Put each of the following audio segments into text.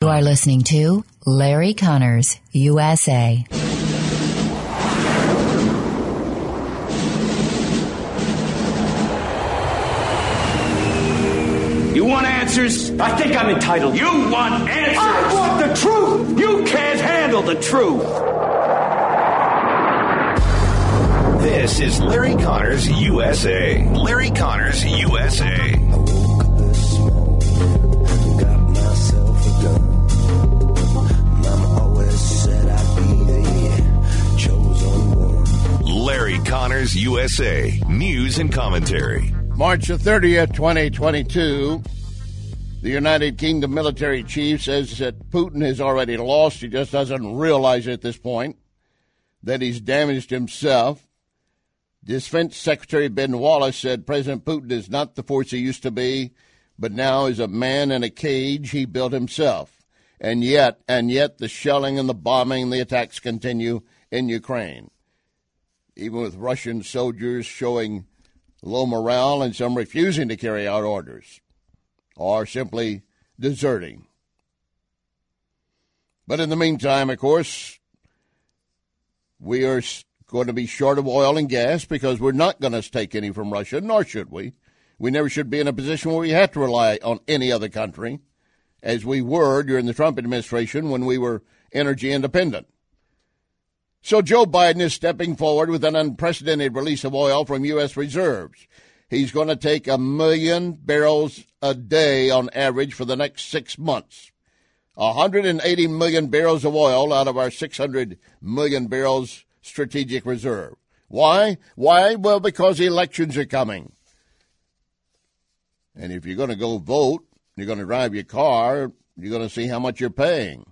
are listening to Larry Connors, USA. You want answers? I think I'm entitled. You want answers? I want the truth! You can't handle the truth! This is Larry Connors, USA. Larry Connors, USA. I woke up this morning, got myself a gun. Mama always said I'd be the chosen one. Larry Connors, USA. News and commentary. March the 30th, 2022. The United Kingdom military chief says that Putin has already lost. He just doesn't realize at this point that he's damaged himself. Defense Secretary Ben Wallace said President Putin is not the force he used to be, but now is a man in a cage he built himself. And yet the shelling and the bombing and the attacks continue in Ukraine, even with Russian soldiers showing low morale and some refusing to carry out orders or simply deserting. But in the meantime, of course, we are going to be short of oil and gas because we're not going to take any from Russia, nor should we. We never should be in a position where we have to rely on any other country, as we were during the Trump administration when we were energy independent. So Joe Biden is stepping forward with an unprecedented release of oil from U.S. reserves. He's going to take 1 million barrels a day on average for the next 6 months. 180 million barrels of oil out of our 600 million barrels strategic reserve. Why? Well, because elections are coming. And if you're going to go vote, you're going to drive your car, you're going to see how much you're paying.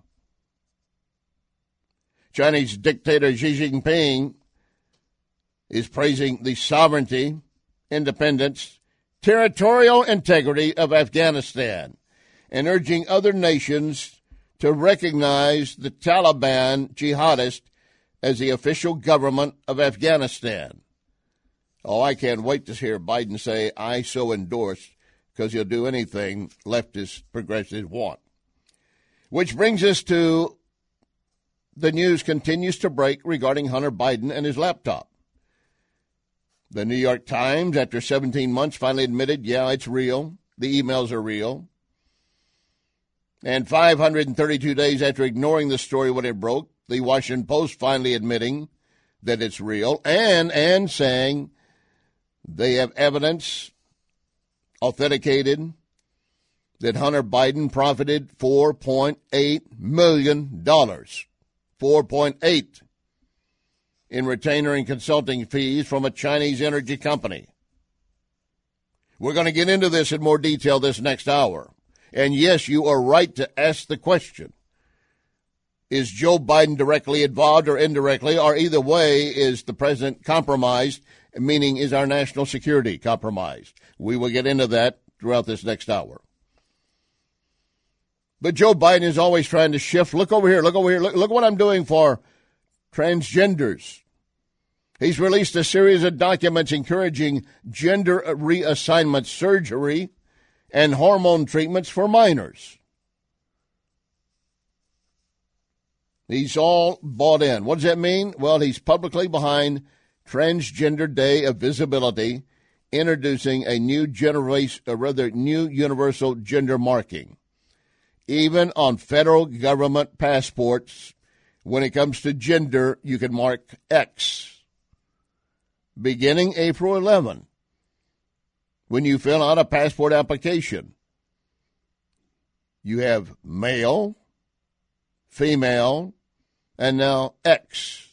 Chinese dictator Xi Jinping is praising the sovereignty, independence, territorial integrity of Afghanistan and urging other nations to recognize the Taliban jihadists as the official government of Afghanistan. Oh, I can't wait to hear Biden say, I so endorse, because he'll do anything leftist progressives want. Which brings us to the news continues to break regarding Hunter Biden and his laptop. The New York Times, after 17 months, finally admitted, yeah, it's real. The emails are real. And 532 days after ignoring the story when it broke, the Washington Post finally admitting that it's real and saying they have evidence authenticated that Hunter Biden profited $4.8 million. 4.8 in retainer and consulting fees from a Chinese energy company. We're going to get into this in more detail this next hour. And yes, you are right to ask the question. Is Joe Biden directly involved or indirectly, or either way, is the president compromised, meaning is our national security compromised? We will get into that throughout this next hour. But Joe Biden is always trying to shift. Look over here. Look what I'm doing for transgenders. He's released a series of documents encouraging gender reassignment surgery and hormone treatments for minors. He's all bought in. What does that mean? Well, he's publicly behind Transgender Day of Visibility, introducing a new universal gender marking. Even on federal government passports, when it comes to gender, you can mark X. Beginning April 11, when you fill out a passport application, you have male, female, and now X.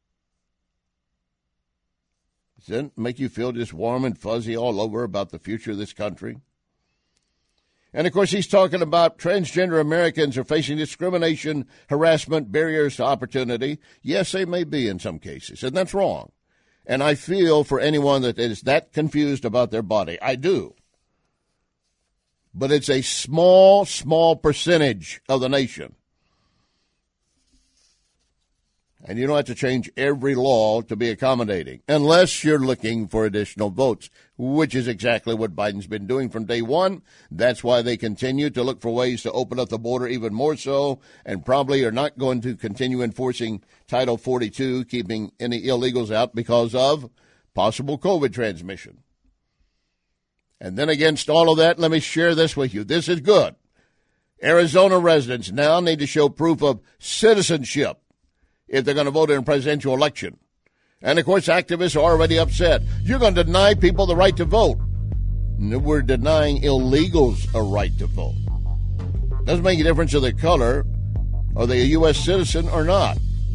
Does that make you feel just warm and fuzzy all over about the future of this country? And, of course, he's talking about transgender Americans are facing discrimination, harassment, barriers to opportunity. Yes, they may be in some cases, and that's wrong. And I feel for anyone that is that confused about their body. I do. But it's a small, small percentage of the nation. And you don't have to change every law to be accommodating, unless you're looking for additional votes, which is exactly what Biden's been doing from day one. That's why they continue to look for ways to open up the border even more so, and probably are not going to continue enforcing Title 42, keeping any illegals out because of possible COVID transmission. And then against all of that, let me share this with you. This is good. Arizona residents now need to show proof of citizenship if they're going to vote in a presidential election. And, of course, activists are already upset. You're going to deny people the right to vote. We're denying illegals a right to vote. Doesn't make a difference of their color. Are they a U.S. citizen or not?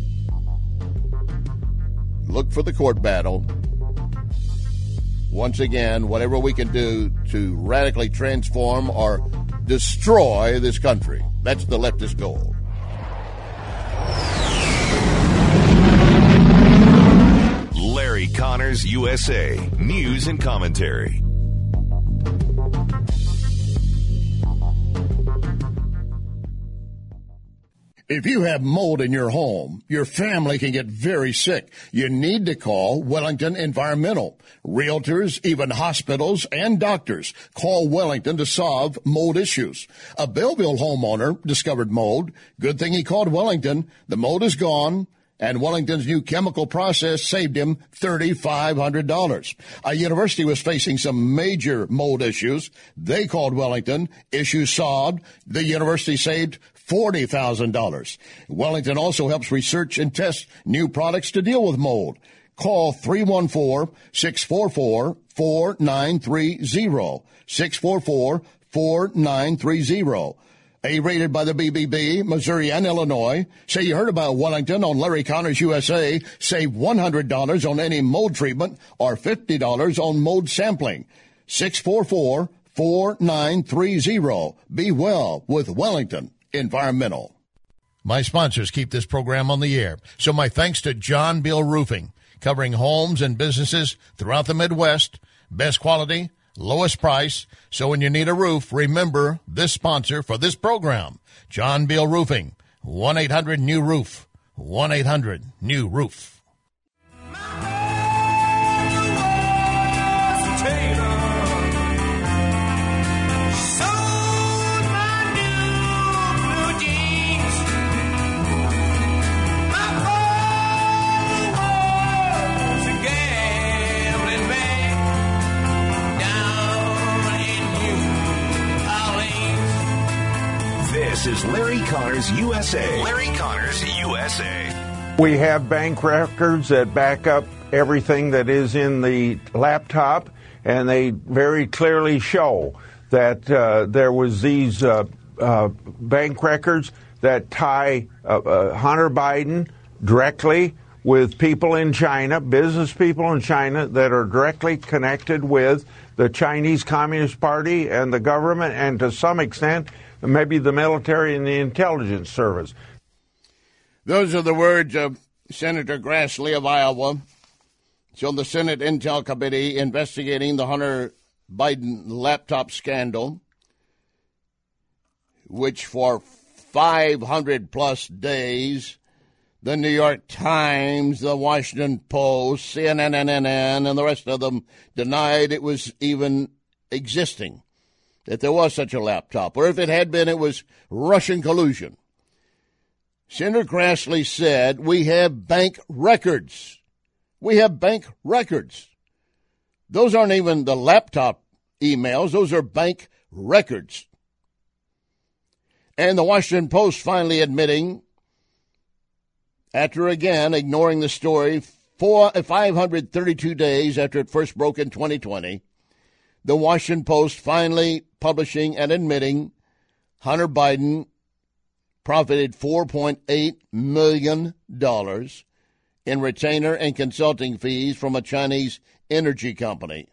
Look for the court battle. Once again, whatever we can do to radically transform or destroy this country. That's the leftist goal. Larry Connors, USA. News and commentary. If you have mold in your home, your family can get very sick. You need to call Wellington Environmental. Realtors, even hospitals and doctors call Wellington to solve mold issues. A Belleville homeowner discovered mold. Good thing he called Wellington. The mold is gone, and Wellington's new chemical process saved him $3,500. A university was facing some major mold issues. They called Wellington. Issues solved. The university saved $40,000. Wellington also helps research and test new products to deal with mold. Call 314-644-4930. 644-4930. A-rated by the BBB, Missouri, and Illinois. Say you heard about Wellington on Larry Connors USA. Save $100 on any mold treatment or $50 on mold sampling. 644-4930. Be well with Wellington Environmental. My sponsors keep this program on the air, so my thanks to John Bill Roofing, covering homes and businesses throughout the Midwest. Best quality, lowest price. So when you need a roof, remember this sponsor for this program, John Bill Roofing, 1-800-NEW-ROOF, 1-800-NEW-ROOF. This is Larry Connors USA. Larry Connors USA. We have bank records that back up everything that is in the laptop, and they very clearly show that there was these bank records that tie Hunter Biden directly with people in China, business people in China that are directly connected with the Chinese Communist Party and the government, and to some extent, maybe the military and the intelligence service. Those are the words of Senator Grassley of Iowa. It's on the Senate Intel Committee investigating the Hunter Biden laptop scandal, which for 500-plus days, the New York Times, the Washington Post, CNN, and the rest of them denied it was even existing, that there was such a laptop, or if it had been, it was Russian collusion. Senator Grassley said, we have bank records. We have bank records. Those aren't even the laptop emails. Those are bank records. And the Washington Post finally admitting, after again ignoring the story 532 days after it first broke in 2020, the Washington Post finally publishing and admitting Hunter Biden profited $4.8 million in retainer and consulting fees from a Chinese energy company.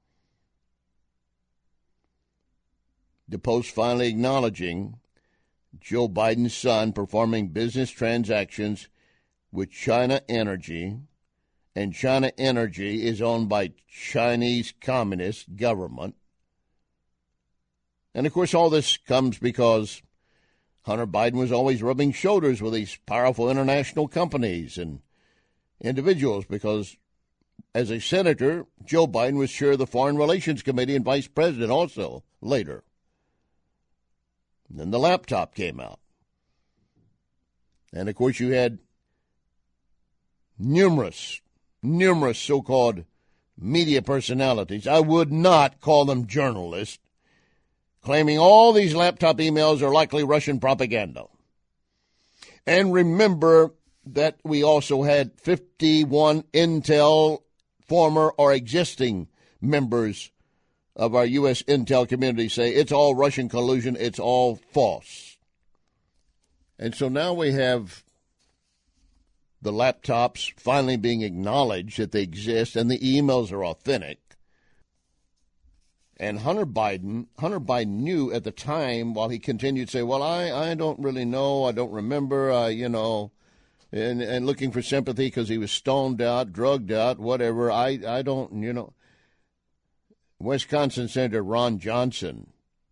The Post finally acknowledging Joe Biden's son performing business transactions with China Energy, and China Energy is owned by Chinese Communist government. And, of course, all this comes because Hunter Biden was always rubbing shoulders with these powerful international companies and individuals because as a senator, Joe Biden was chair of the Foreign Relations Committee and vice president also later. And then the laptop came out. And, of course, you had numerous so-called media personalities. I would not call them journalists, claiming all these laptop emails are likely Russian propaganda. And remember that we also had 51 Intel former or existing members of our U.S. Intel community say it's all Russian collusion, it's all false. And so now we have the laptops finally being acknowledged that they exist and the emails are authentic. And Hunter Biden knew at the time, while he continued to say, well, I don't really know, I don't remember, and looking for sympathy because he was stoned out, drugged out, whatever. I don't. Wisconsin Senator Ron Johnson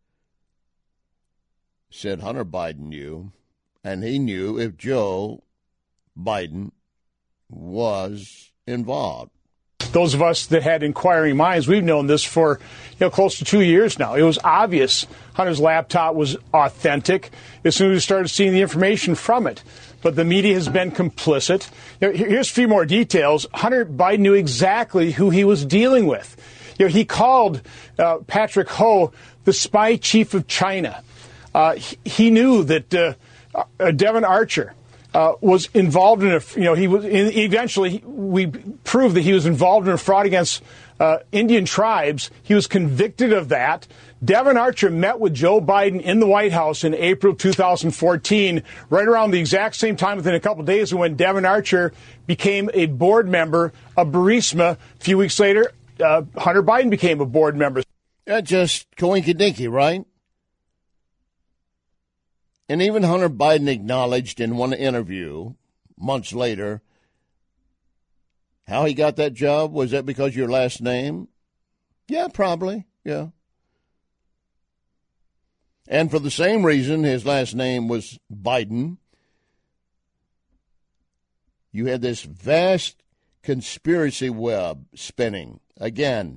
said Hunter Biden knew, and he knew if Joe Biden was involved. Those of us that had inquiring minds, we've known this for close to 2 years now. It was obvious Hunter's laptop was authentic as soon as we started seeing the information from it. But the media has been complicit. Here's a few more details. Hunter Biden knew exactly who he was dealing with. He called Patrick Ho the spy chief of China. He knew that Devon Archer was involved in eventually we proved that he was involved in a fraud against Indian tribes. He was convicted of that. Devon Archer met with Joe Biden in the White House in April 2014, right around the exact same time, within a couple of days, when Devon Archer became a board member of Burisma. A few weeks later, Hunter Biden became a board member. That's just coinky-dinky, right? And even Hunter Biden acknowledged in one interview months later how he got that job. Was that because of your last name? Yeah, probably, yeah. And for the same reason his last name was Biden, you had this vast conspiracy web spinning. Again,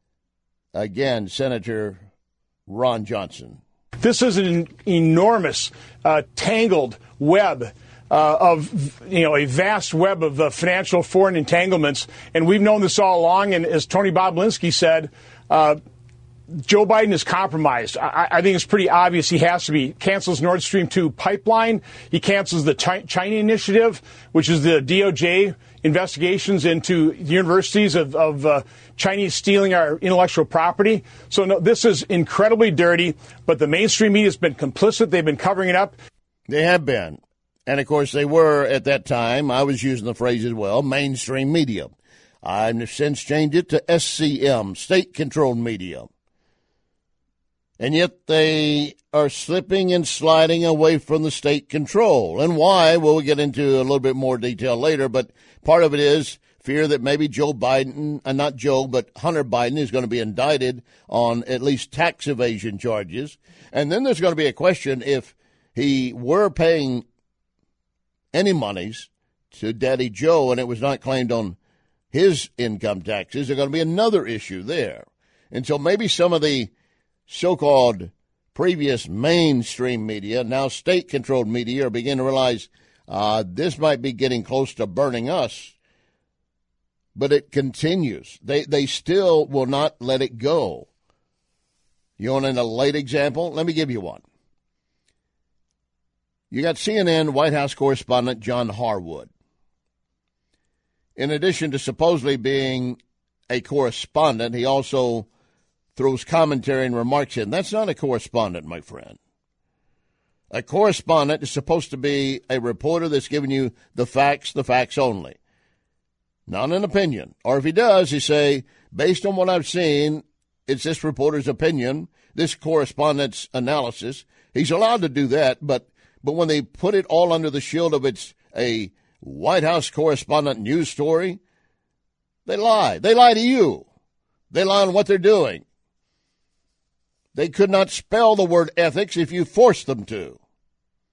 Senator Ron Johnson. This is an enormous, tangled web of, a vast web of financial foreign entanglements. And we've known this all along. And as Tony Bobulinski said, Joe Biden is compromised. I think it's pretty obvious he has to be. Cancels Nord Stream 2 pipeline. He cancels the China Initiative, which is the DOJ investigations into universities of Chinese stealing our intellectual property. So no, this is incredibly dirty, but the mainstream media has been complicit. They've been covering it up. They have been. And, of course, they were at that time. I was using the phrase as well, mainstream media. I've since changed it to SCM, state-controlled media. And yet they are slipping and sliding away from the state control. And why? Well, we'll get into a little bit more detail later, but part of it is fear that maybe Joe Biden, not Joe, but Hunter Biden is going to be indicted on at least tax evasion charges. And then there's going to be a question if he were paying any monies to Daddy Joe and it was not claimed on his income taxes, there's going to be another issue there. And so maybe some of the so-called previous mainstream media, now state-controlled media, are beginning to realize this might be getting close to burning us. But it continues. They still will not let it go. You want a late example? Let me give you one. You got CNN White House correspondent John Harwood. In addition to supposedly being a correspondent, he also throws commentary and remarks in. That's not a correspondent, my friend. A correspondent is supposed to be a reporter that's giving you the facts only. Not an opinion. Or if he does, he say, based on what I've seen, it's this reporter's opinion, this correspondent's analysis. He's allowed to do that, but when they put it all under the shield of it's a White House correspondent news story, they lie. They lie to you. They lie on what they're doing. They could not spell the word ethics if you forced them to.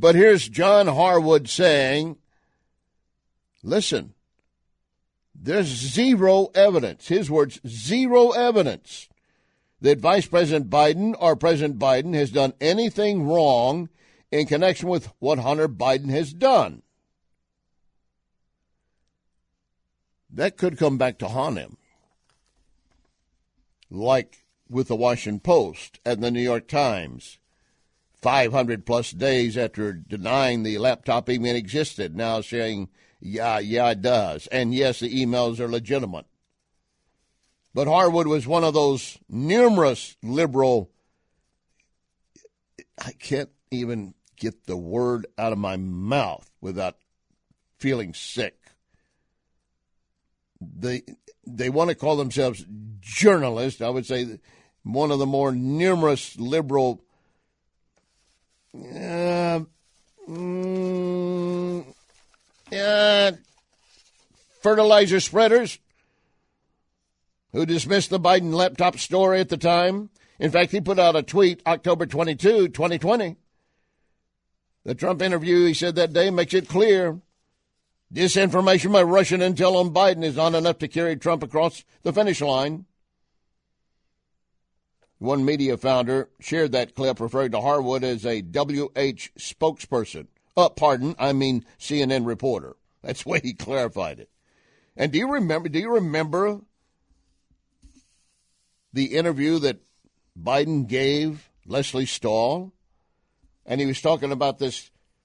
But here's John Harwood saying, listen, there's zero evidence, his words, zero evidence that Vice President Biden or President Biden has done anything wrong in connection with what Hunter Biden has done. That could come back to haunt him, like with the Washington Post and the New York Times. 500-plus days after denying the laptop even existed, now saying, yeah, it does. And, yes, the emails are legitimate. But Harwood was one of those numerous liberal, I can't even get the word out of my mouth without feeling sick. They want to call themselves journalists. I would say one of the more numerous liberal fertilizer spreaders who dismissed the Biden laptop story at the time. In fact, he put out a tweet October 22, 2020. The Trump interview he said that day makes it clear disinformation by Russian intel on Biden is not enough to carry Trump across the finish line. One media founder shared that clip referring to Harwood as a WH spokesperson. CNN reporter. That's the way he clarified it. And do you remember the interview that Biden gave Leslie Stahl? And he was talking about this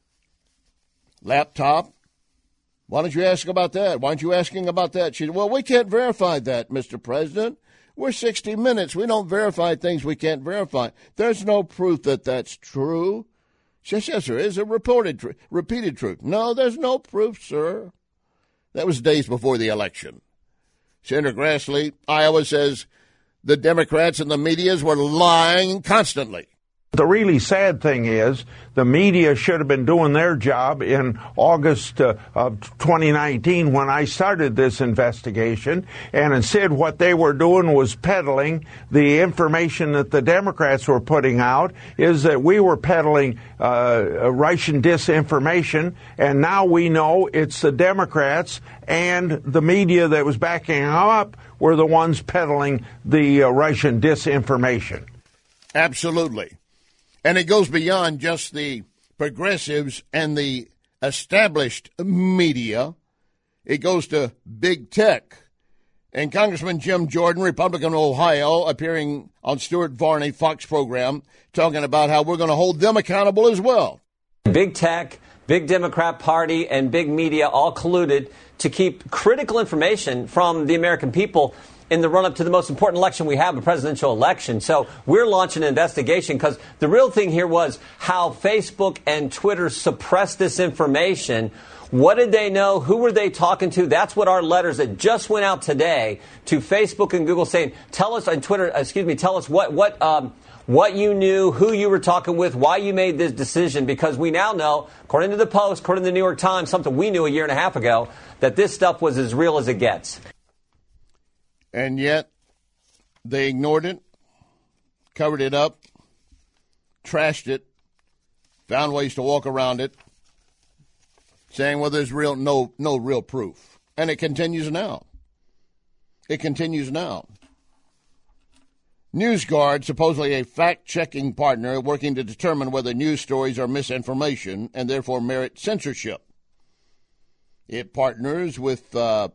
laptop. Why don't you ask about that? Why aren't you asking about that? She said, well, we can't verify that, Mr. President. We're 60 Minutes. We don't verify things we can't verify. There's no proof that that's true. She says, yes, there is a repeated truth. No, there's no proof, sir. That was days before the election. Senator Grassley, Iowa, says the Democrats and the media were lying constantly. The really sad thing is the media should have been doing their job in August of 2019 when I started this investigation. And instead what they were doing was peddling the information that the Democrats were putting out, is that we were peddling Russian disinformation. And now we know it's the Democrats and the media that was backing them up were the ones peddling the Russian disinformation. Absolutely. And it goes beyond just the progressives and the established media. It goes to big tech. And Congressman Jim Jordan, Republican of Ohio, appearing on Stuart Varney Fox program, talking about how we're going to hold them accountable as well. Big tech, big Democrat Party, and big media all colluded to keep critical information from the American people in the run-up to the most important election we have, a presidential election. So we're launching an investigation because the real thing here was how Facebook and Twitter suppressed this information. What did they know? Who were they talking to? That's what our letters that just went out today to Facebook and Google saying, tell us on Twitter, tell us what you knew, who you were talking with, why you made this decision, because we now know, according to the Post, according to the New York Times, something we knew a year and a half ago, that this stuff was as real as it gets. And yet they ignored it, covered it up, trashed it, found ways to walk around it, saying, well, there's no real proof. And it continues now. NewsGuard, supposedly a fact-checking partner working to determine whether news stories are misinformation and therefore merit censorship. It partners with the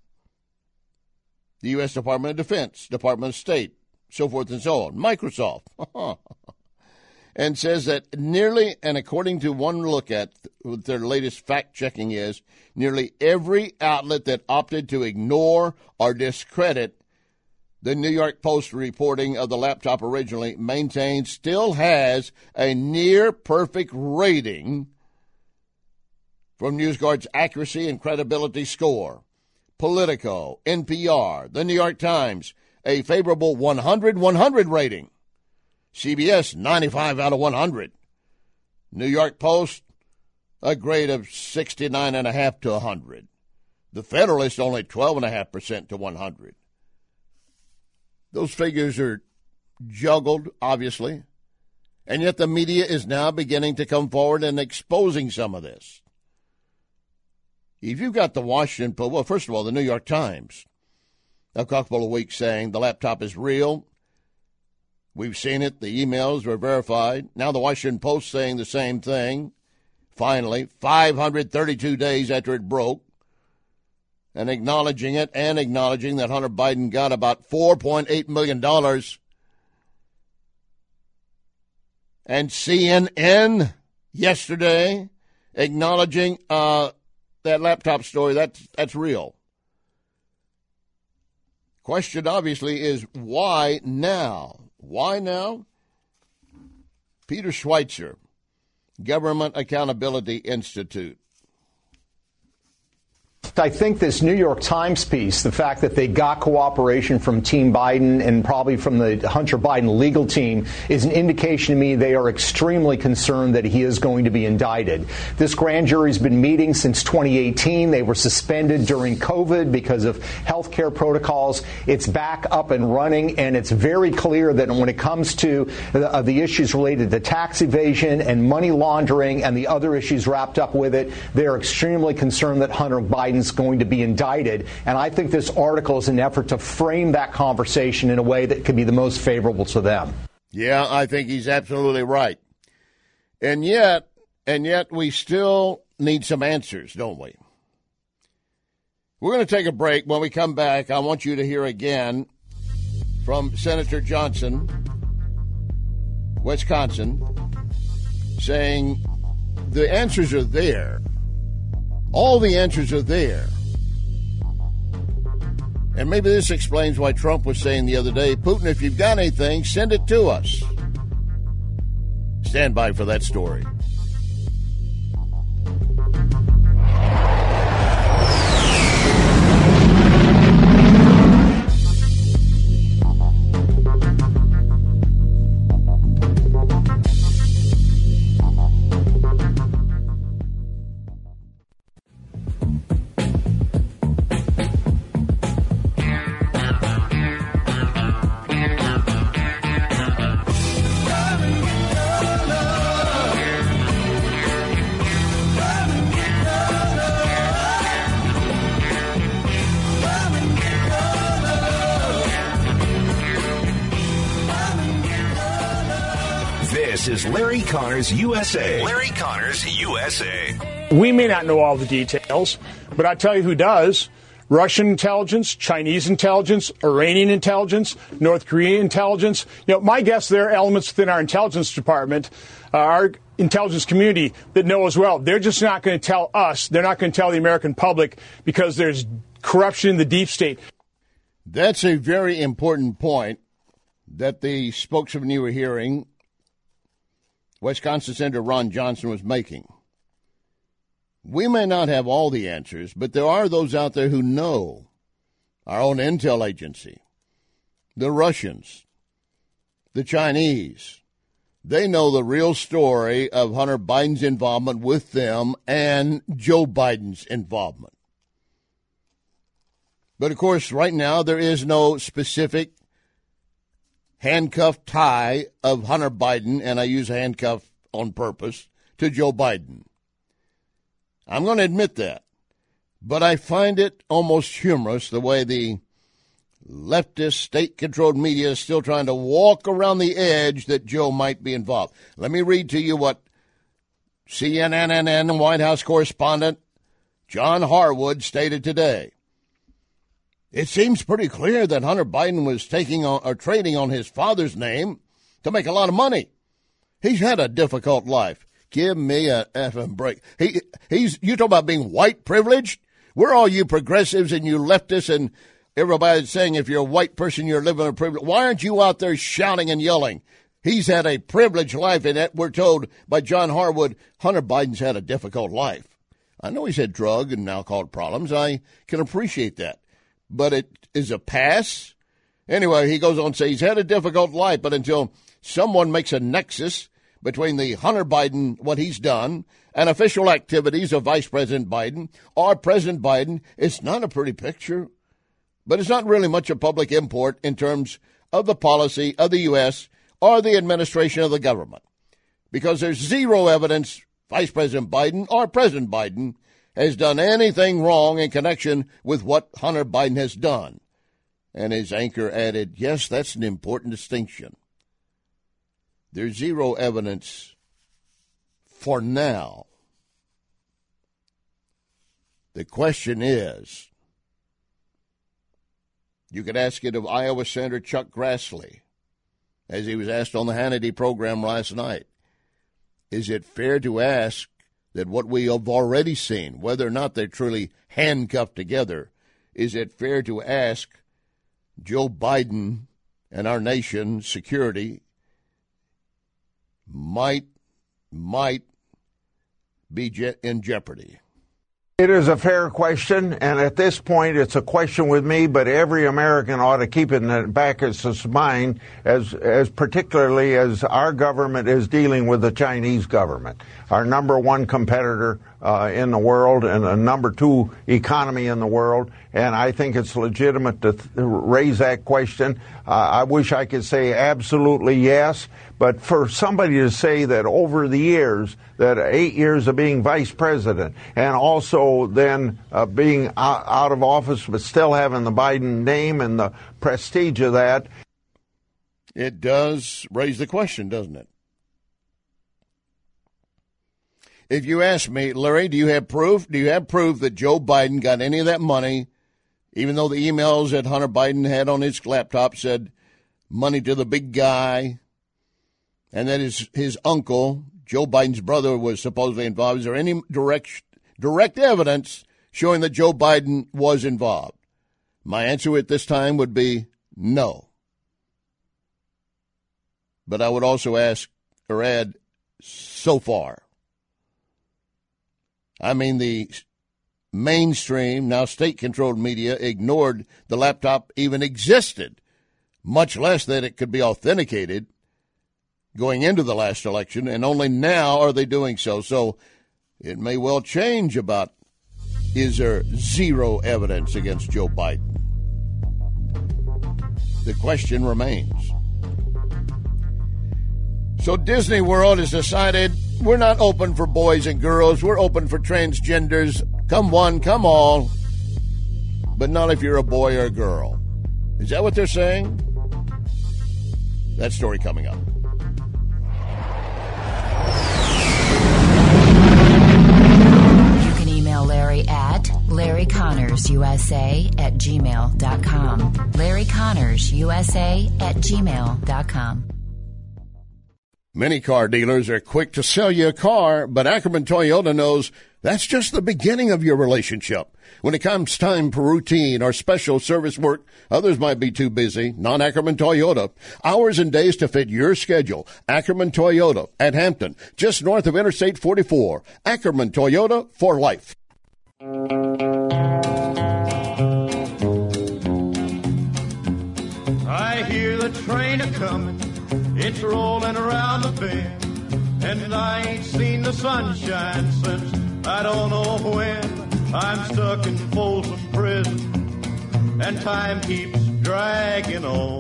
U.S. Department of Defense, Department of State, so forth and so on, Microsoft, and says that nearly, and according to one look at what their latest fact-checking is, nearly every outlet that opted to ignore or discredit the New York Post reporting of the laptop originally maintains still has a near-perfect rating from NewsGuard's accuracy and credibility score. Politico, NPR, The New York Times, a favorable 100 rating. CBS, 95 out of 100. New York Post, a grade of 69.5 to 100. The Federalist, only 12.5% to 100. Those figures are juggled, obviously. And yet the media is now beginning to come forward and exposing some of this. If you've got the Washington Post, well, first of all, the New York Times, a couple of weeks saying the laptop is real. We've seen it. The emails were verified. Now the Washington Post saying the same thing. Finally, 532 days after it broke, and acknowledging it and acknowledging that Hunter Biden got about $4.8 million. And CNN yesterday acknowledging that laptop story. That's real. Question obviously is why now? Why now? Peter Schweitzer, Government Accountability Institute. I think this New York Times piece, the fact that they got cooperation from Team Biden and probably from the Hunter Biden legal team is an indication to me they are extremely concerned that he is going to be indicted. This grand jury's been meeting since 2018. They were suspended during COVID because of health care protocols. It's back up and running, and it's very clear that when it comes to the issues related to tax evasion and money laundering and the other issues wrapped up with it, they're extremely concerned that Hunter Biden's going to be indicted. And I think this article is an effort to frame that conversation in a way that could be the most favorable to them. Yeah, I think he's absolutely right. And yet we still need some answers, don't we? We're going to take a break. When we come back, I want you to hear again from Senator Johnson, Wisconsin, saying the answers are there. All the answers are there. And maybe this explains why Trump was saying the other day, Putin, if you've got anything, send it to us. Stand by for that story. This is Larry Connors USA. Larry Connors USA. We may not know all the details, but I tell you who does. Russian intelligence, Chinese intelligence, Iranian intelligence, North Korean intelligence. You know, my guess there are elements within our intelligence department, our intelligence community that know as well. They're just not going to tell us. They're not going to tell the American public because there's corruption in the deep state. That's a very important point that the spokesman you were hearing, Wisconsin Senator Ron Johnson, was making. We may not have all the answers, but there are those out there who know. Our own intel agency, the Russians, the Chinese. They know the real story of Hunter Biden's involvement with them and Joe Biden's involvement. But, of course, right now there is no specific handcuff tie of Hunter Biden, and I use handcuff on purpose, to Joe Biden. I'm going to admit that. But I find it almost humorous the way the leftist, state-controlled media is still trying to walk around the edge that Joe might be involved. Let me read to you what CNN White House correspondent John Harwood stated today. It seems pretty clear that Hunter Biden was trading on his father's name to make a lot of money. He's had a difficult life. Give me a effing break. You talk about being white privileged? We're all you progressives and you leftists and everybody's saying if you're a white person, you're living a privilege. Why aren't you out there shouting and yelling? He's had a privileged life, and we're told by John Harwood, Hunter Biden's had a difficult life. I know he's had drug and alcohol problems. I can appreciate that. But it is a pass. Anyway, he goes on to say he's had a difficult life, but until someone makes a nexus between the Hunter Biden, what he's done, and official activities of Vice President Biden or President Biden, it's not a pretty picture. But it's not really much of public import in terms of the policy of the U.S. or the administration of the government. because there's zero evidence Vice President Biden or President Biden has done anything wrong in connection with what Hunter Biden has done. And his anchor added, yes, that's an important distinction. There's zero evidence for now. The question is, you could ask it of Iowa Senator Chuck Grassley, as he was asked on the Hannity program last night. Is it fair to ask that what we have already seen, whether or not they're truly handcuffed together, is it fair to ask Joe Biden and our nation's security might be in jeopardy? It is a fair question, and at this point, it's a question with me, but every American ought to keep it in the back of his mind, as particularly as our government is dealing with the Chinese government, our number one competitor in the world and a number two economy in the world. And I think it's legitimate to raise that question. I wish I could say absolutely yes, but for somebody to say that over the years, that 8 years of being vice president and also then being out of office but still having the Biden name and the prestige of that. It does raise the question, doesn't it? If you ask me, Larry, do you have proof? Do you have proof that Joe Biden got any of that money, even though the emails that Hunter Biden had on his laptop said money to the big guy, and that his uncle, Joe Biden's brother, was supposedly involved? Is there any direct evidence showing that Joe Biden was involved? My answer at this time would be no. But I would also ask or add, so far. I mean, the mainstream, now state-controlled media ignored the laptop even existed, much less that it could be authenticated going into the last election, and only now are they doing so. So it may well change about, is there zero evidence against Joe Biden? The question remains. So Disney World has decided we're not open for boys and girls. We're open for transgenders. Come one, come all. But not if you're a boy or a girl. Is that what they're saying? That story coming up. You can email Larry at LarryConnorsUSA@gmail.com. LarryConnorsUSA@gmail.com. Many car dealers are quick to sell you a car, but Ackerman Toyota knows that's just the beginning of your relationship. When it comes time for routine or special service work, others might be too busy. Not Ackerman Toyota. Hours and days to fit your schedule. Ackerman Toyota at Hampton, just north of Interstate 44. Ackerman Toyota for life. I hear the train a-comin'. It's rolling around the bend, and I ain't seen the sunshine since I don't know when. I'm stuck in Folsom Prison, and time keeps dragging on.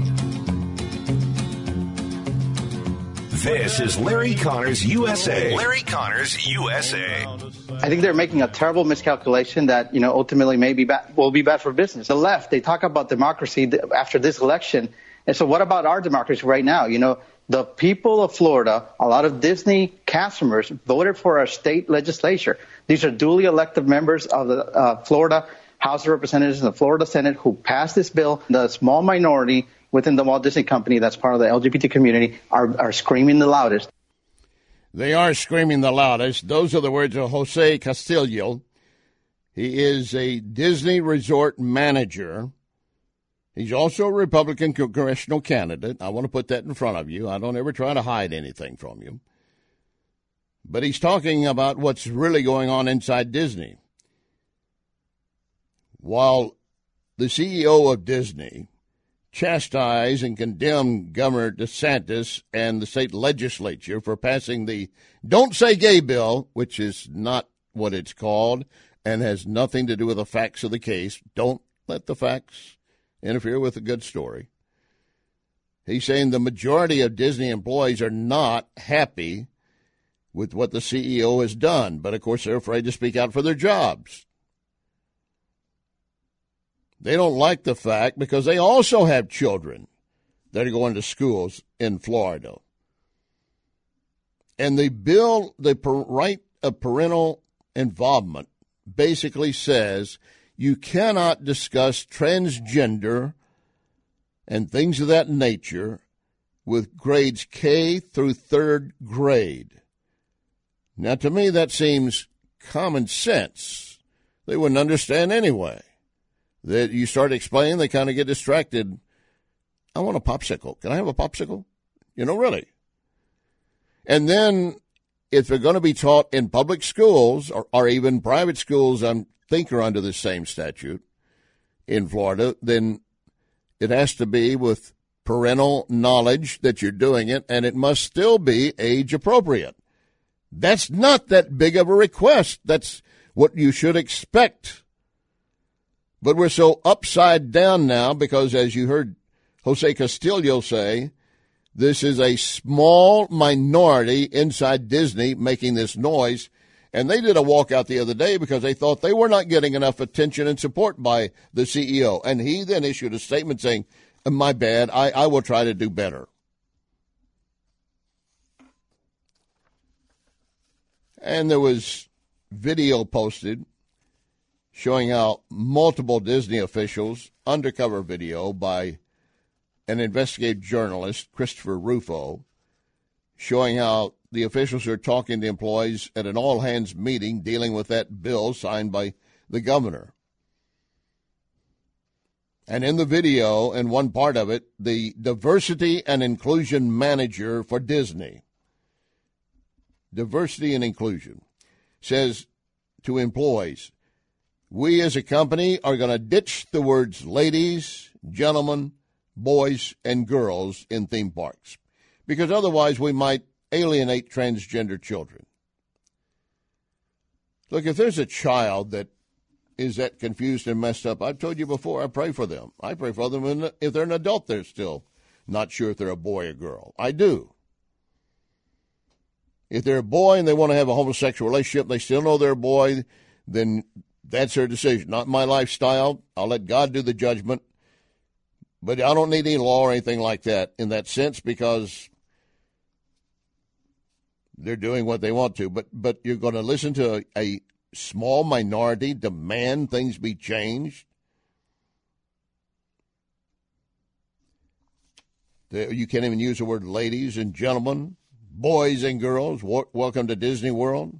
This is Larry Connors USA. Larry Connors USA. I think they're making a terrible miscalculation that, ultimately will be bad for business. The left, they talk about democracy after this election. And so what about our democracy right now? The people of Florida, a lot of Disney customers voted for our state legislature. These are duly elected members of the Florida House of Representatives and the Florida Senate who passed this bill. The small minority within the Walt Disney Company that's part of the LGBT community are screaming the loudest. They are screaming the loudest. Those are the words of Jose Castillo. He is a Disney resort manager. He's also a Republican congressional candidate. I want to put that in front of you. I don't ever try to hide anything from you. But he's talking about what's really going on inside Disney. While the CEO of Disney chastised and condemned Governor DeSantis and the state legislature for passing the Don't Say Gay bill, which is not what it's called and has nothing to do with the facts of the case. Don't let the facts interfere with a good story. He's saying the majority of Disney employees are not happy with what the CEO has done. But, of course, they're afraid to speak out for their jobs. They don't like the fact because they also have children that are going to schools in Florida. And the bill, the right of parental involvement, basically says you cannot discuss transgender and things of that nature with grades K through third grade. Now, to me, that seems common sense. They wouldn't understand anyway. That you start explaining, they kind of get distracted. I want a popsicle. Can I have a popsicle? Really. And then if they're going to be taught in public schools or even private schools, I think are under the same statute in Florida, then it has to be with parental knowledge that you're doing it, and it must still be age appropriate. That's not that big of a request. That's what you should expect. But we're so upside down now because, as you heard Jose Castillo say, this is a small minority inside Disney making this noise. And they did a walkout the other day because they thought they were not getting enough attention and support by the CEO. And he then issued a statement saying, my bad, I will try to do better. And there was video posted showing how multiple Disney officials, undercover video by an investigative journalist, Christopher Rufo, showing how the officials are talking to employees at an all-hands meeting dealing with that bill signed by the governor. And in the video, in one part of it, the diversity and inclusion manager for Disney, diversity and inclusion, says to employees, we as a company are going to ditch the words ladies, gentlemen, boys, and girls in theme parks, because otherwise we might alienate transgender children. Look, if there's a child that is that confused and messed up, I've told you before, I pray for them. I pray for them, and if they're an adult, they're still not sure if they're a boy or girl. I do. If they're a boy and they want to have a homosexual relationship, they still know they're a boy, then that's their decision. Not my lifestyle. I'll let God do the judgment. But I don't need any law or anything like that in that sense because they're doing what they want to. But you're going to listen to a small minority demand things be changed? You can't even use the word ladies and gentlemen, boys and girls. Welcome to Disney World.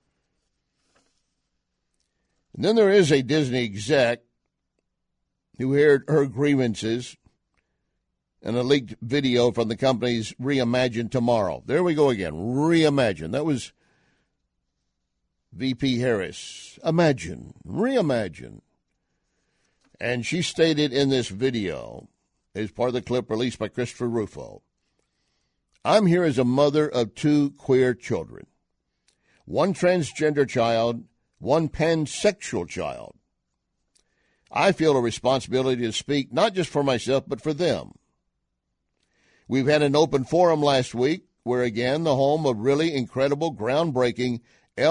And then there is a Disney exec who aired her grievances in a leaked video from the company's Reimagine Tomorrow. There we go again, Reimagine. That was VP Harris. Imagine, reimagine. And she stated in this video, as part of the clip released by Christopher Rufo, I'm here as a mother of 2 queer children, 1 transgender child, 1 pansexual child. I feel a responsibility to speak not just for myself, but for them. We've had an open forum last week where, again, the home of really incredible, groundbreaking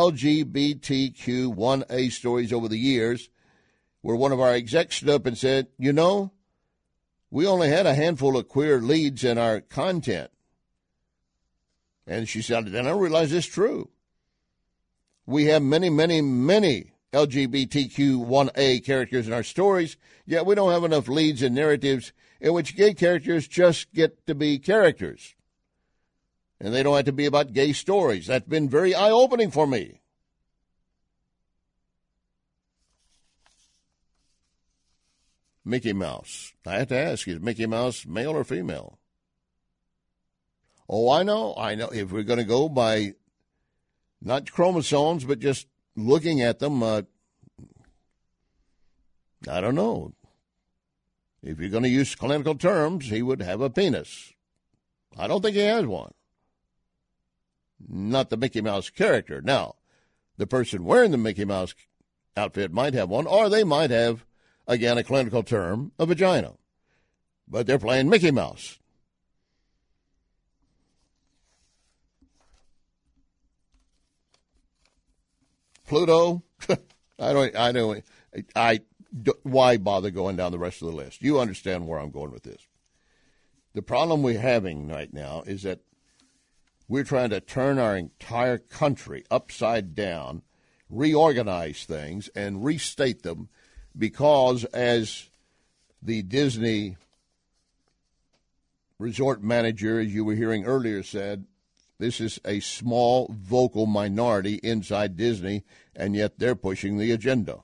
LGBTQ1A stories over the years, where one of our execs stood up and said, you know, we only had a handful of queer leads in our content. And she said, then I realized it's true. We have many, many, many LGBTQ1A characters in our stories, yet we don't have enough leads and narratives in which gay characters just get to be characters. And they don't have to be about gay stories. That's been very eye-opening for me. Mickey Mouse. I have to ask, is Mickey Mouse male or female? Oh, I know. If we're going to go by not chromosomes, but just looking at them, I don't know. If you're going to use clinical terms, he would have a penis. I don't think he has one. Not the Mickey Mouse character. Now, the person wearing the Mickey Mouse outfit might have one, or they might have, again, a clinical term, a vagina. But they're playing Mickey Mouse. Pluto. Why bother going down the rest of the list? You understand where I'm going with this. The problem we're having right now is that we're trying to turn our entire country upside down, reorganize things, and restate them because, as the Disney resort manager, as you were hearing earlier, said, this is a small vocal minority inside Disney, and yet they're pushing the agenda.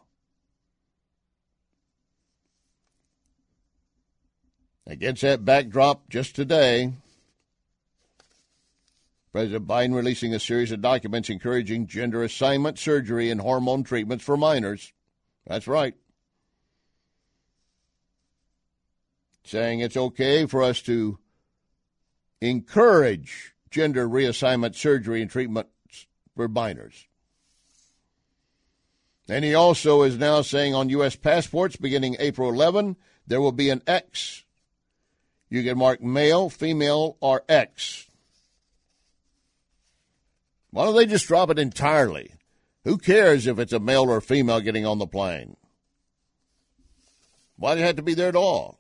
Against that backdrop, just today, President Biden releasing a series of documents encouraging gender assignment surgery and hormone treatments for minors. That's right. Saying it's okay for us to encourage gender reassignment surgery and treatments for minors. And he also is now saying on U.S. passports beginning April 11, there will be an X. You can mark male, female, or X. Why don't they just drop it entirely? Who cares if it's a male or female getting on the plane? Why do it have to be there at all?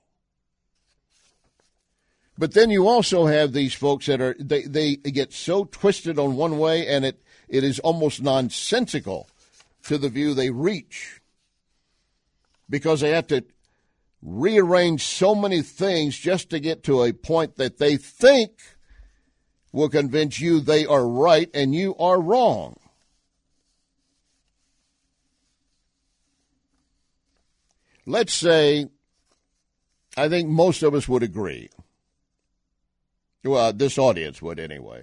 But then you also have these folks that are they get so twisted on one way, and it is almost nonsensical to the view they reach, because they have to rearrange so many things just to get to a point that they think will convince you they are right and you are wrong. Let's say, I think most of us would agree. Well, this audience would anyway,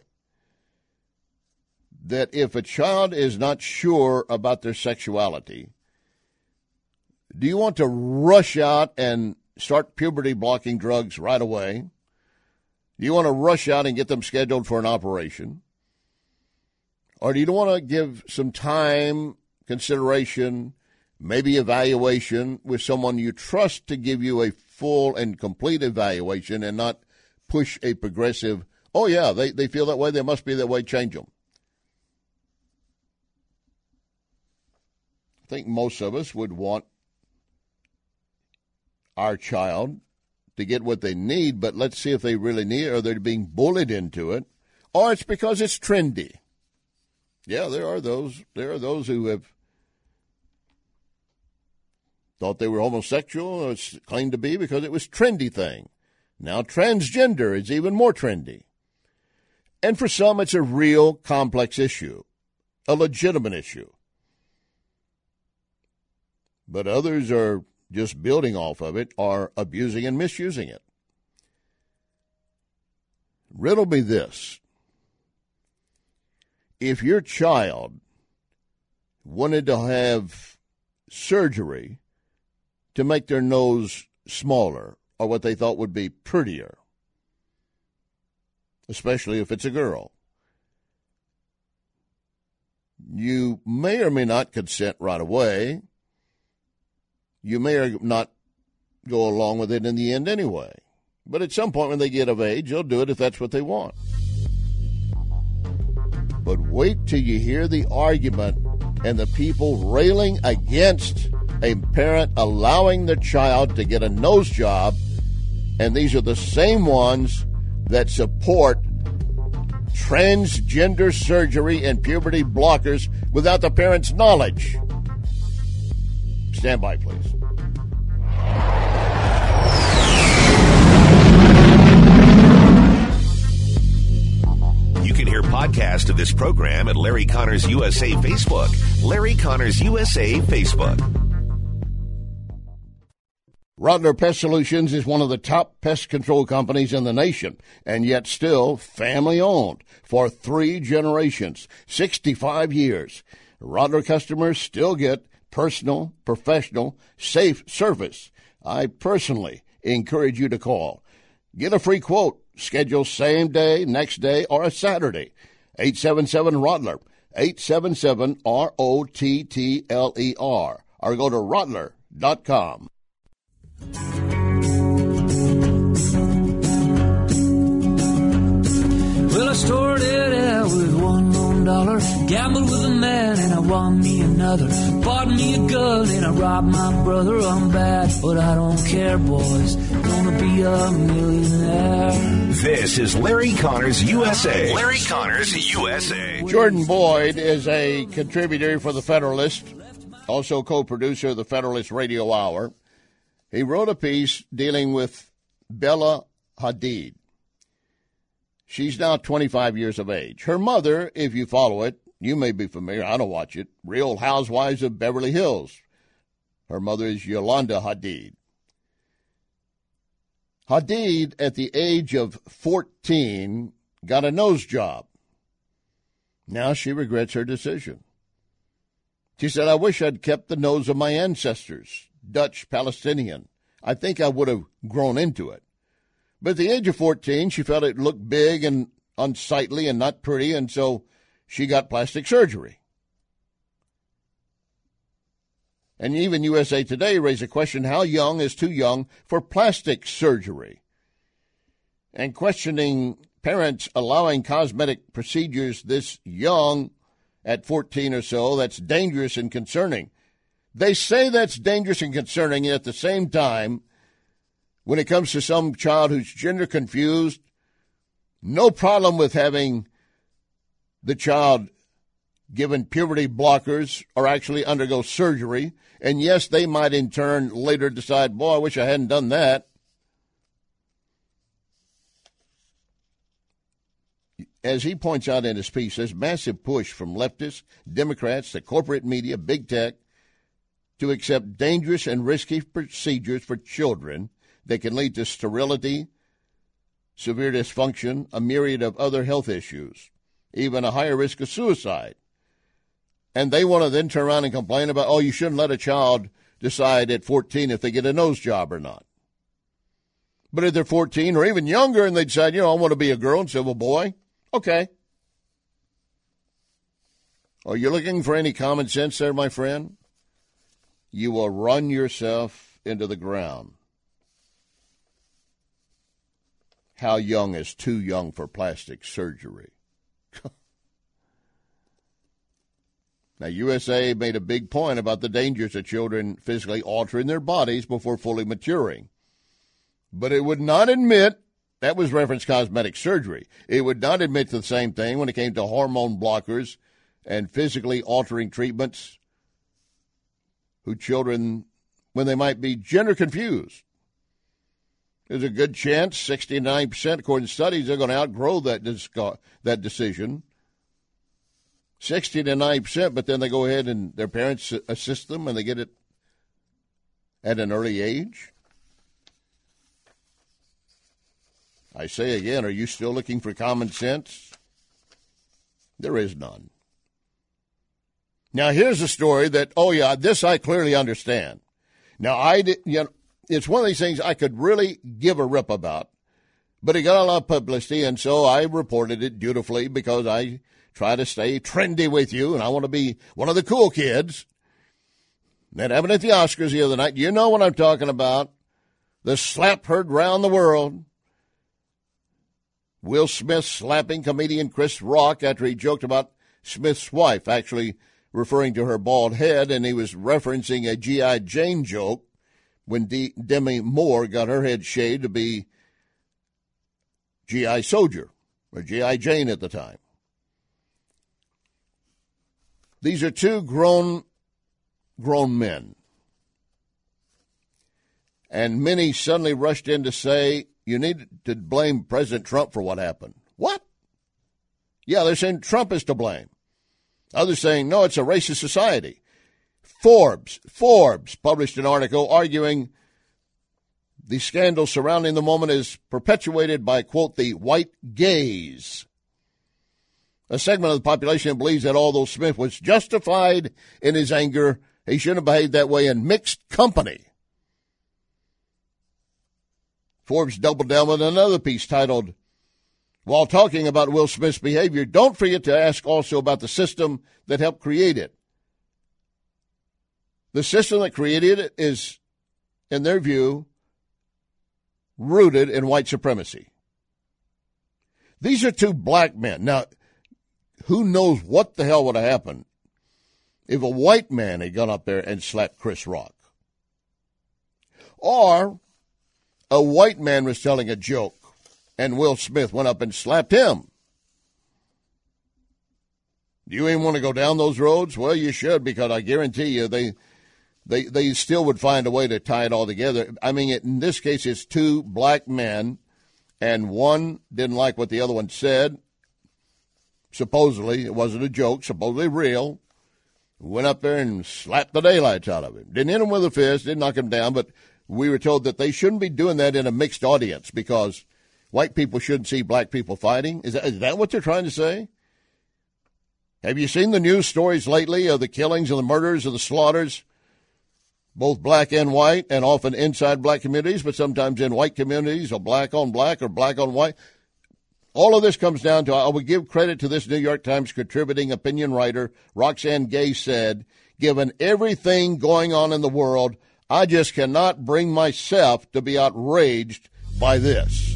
that if a child is not sure about their sexuality, do you want to rush out and start puberty-blocking drugs right away? Do you want to rush out and get them scheduled for an operation? Or do you want to give some time, consideration, maybe evaluation with someone you trust to give you a full and complete evaluation and not push a progressive, oh, yeah, they feel that way, they must be that way, change them? I think most of us would want our child to get what they need, but let's see if they really need it, or they're being bullied into it, or it's because it's trendy. Yeah, there are those who have thought they were homosexual or claimed to be because it was a trendy thing. Now transgender is even more trendy. And for some, it's a real complex issue, a legitimate issue. But others are just building off of it or abusing and misusing it. Riddle me this. If your child wanted to have surgery to make their nose smaller or what they thought would be prettier, especially if it's a girl, you may or may not consent right away. You may or not go along with it in the end anyway. But at some point when they get of age, they'll do it if that's what they want. But wait till you hear the argument and the people railing against a parent allowing their child to get a nose job, and these are the same ones that support transgender surgery and puberty blockers without the parent's knowledge. Stand by, please. You can hear podcasts of this program at Larry Connors USA Facebook. Larry Connors USA Facebook. Rottler Pest Solutions is one of the top pest control companies in the nation, and yet still family-owned for 3 generations, 65 years. Rottler customers still get personal, professional, safe service. I personally encourage you to call. Get a free quote. Schedule same day, next day, or a Saturday. 877-ROTTLER, 877-ROTTLER, or go to Rottler.com. Well, I started out with one more $1. Gambled with a man and I won me another. Bought me a gun and I robbed my brother. I'm bad, but I don't care, boys. Gonna be a millionaire. This is Larry Connors USA. Larry Connors USA. Jordan Boyd is a contributor for The Federalist, also co-producer of the Federalist Radio Hour. He wrote a piece dealing with Bella Hadid. She's now 25 years of age. Her mother, if you follow it, you may be familiar, I don't watch it, Real Housewives of Beverly Hills. Her mother is Yolanda Hadid. Hadid, at the age of 14, got a nose job. Now she regrets her decision. She said, I wish I'd kept the nose of my ancestors, Dutch Palestinian. I think I would have grown into it. But at the age of 14, she felt it looked big and unsightly and not pretty, and so she got plastic surgery. And even USA Today raised a question, how young is too young for plastic surgery? And questioning parents allowing cosmetic procedures this young, at 14 or so, that's dangerous and concerning. They say that's dangerous and concerning, and at the same time, when it comes to some child who's gender confused, no problem with having the child given puberty blockers or actually undergo surgery. And yes, they might in turn later decide, boy, I wish I hadn't done that. As he points out in his piece, there's massive push from leftists, Democrats, the corporate media, big tech, to accept dangerous and risky procedures for children that can lead to sterility, severe dysfunction, a myriad of other health issues, even a higher risk of suicide. And they want to then turn around and complain about, oh, you shouldn't let a child decide at 14 if they get a nose job or not. But if they're 14 or even younger and they decide, I want to be a girl instead of a boy, okay. Are you looking for any common sense there, my friend? You will run yourself into the ground. How young is too young for plastic surgery? Now, USA made a big point about the dangers of children physically altering their bodies before fully maturing. But it would not admit, that was reference cosmetic surgery, it would not admit to the same thing when it came to hormone blockers and physically altering treatments who children, when they might be gender confused. There's a good chance, 69%, according to studies, they're going to outgrow that decision. 60 to 90%, but then they go ahead and their parents assist them and they get it at an early age. I say again, are you still looking for common sense? There is none. Now, here's a story that, this I clearly understand. Now, it's one of these things I could really give a rip about, but it got a lot of publicity, and so I reported it dutifully because I try to stay trendy with you, and I want to be one of the cool kids. That happened at the Oscars the other night. You know what I'm talking about. The slap heard round the world. Will Smith slapping comedian Chris Rock after he joked about Smith's wife, actually referring to her bald head, and he was referencing a G.I. Jane joke when Demi Moore got her head shaved to be G.I. Soldier, or G.I. Jane at the time. These are two grown men. And many suddenly rushed in to say, you need to blame President Trump for what happened. What? Yeah, they're saying Trump is to blame. Others saying, no, it's a racist society. Forbes published an article arguing the scandal surrounding the moment is perpetuated by, quote, the white gaze. A segment of the population believes that although Smith was justified in his anger, he shouldn't have behaved that way in mixed company. Forbes doubled down with another piece titled, while talking about Will Smith's behavior, don't forget to ask also about the system that helped create it. The system that created it is, in their view, rooted in white supremacy. These are two black men. Now, who knows what the hell would have happened if a white man had gone up there and slapped Chris Rock. Or a white man was telling a joke and Will Smith went up and slapped him. Do you even want to go down those roads? Well, you should, because I guarantee you they still would find a way to tie it all together. I mean, in this case, it's two black men, and one didn't like what the other one said. Supposedly, it wasn't a joke, supposedly real. Went up there and slapped the daylights out of him. Didn't hit him with a fist, didn't knock him down, but we were told that they shouldn't be doing that in a mixed audience because white people shouldn't see black people fighting. Is that what they're trying to say? Have you seen the news stories lately of the killings and the murders and the slaughters, both black and white, and often inside black communities, but sometimes in white communities, or black on white? All of this comes down to, I would give credit to this New York Times contributing opinion writer, Roxane Gay said, given everything going on in the world, I just cannot bring myself to be outraged by this.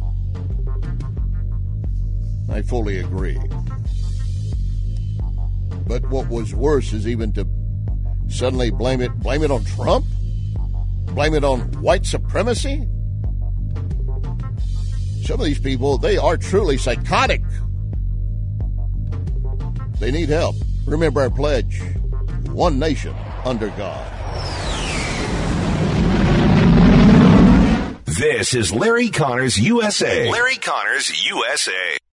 I fully agree. But what was worse is even to suddenly blame it on Trump? Blame it on white supremacy? Some of these people, they are truly psychotic. They need help. Remember our pledge, one nation under God. This is Larry Connors USA. Larry Connors USA.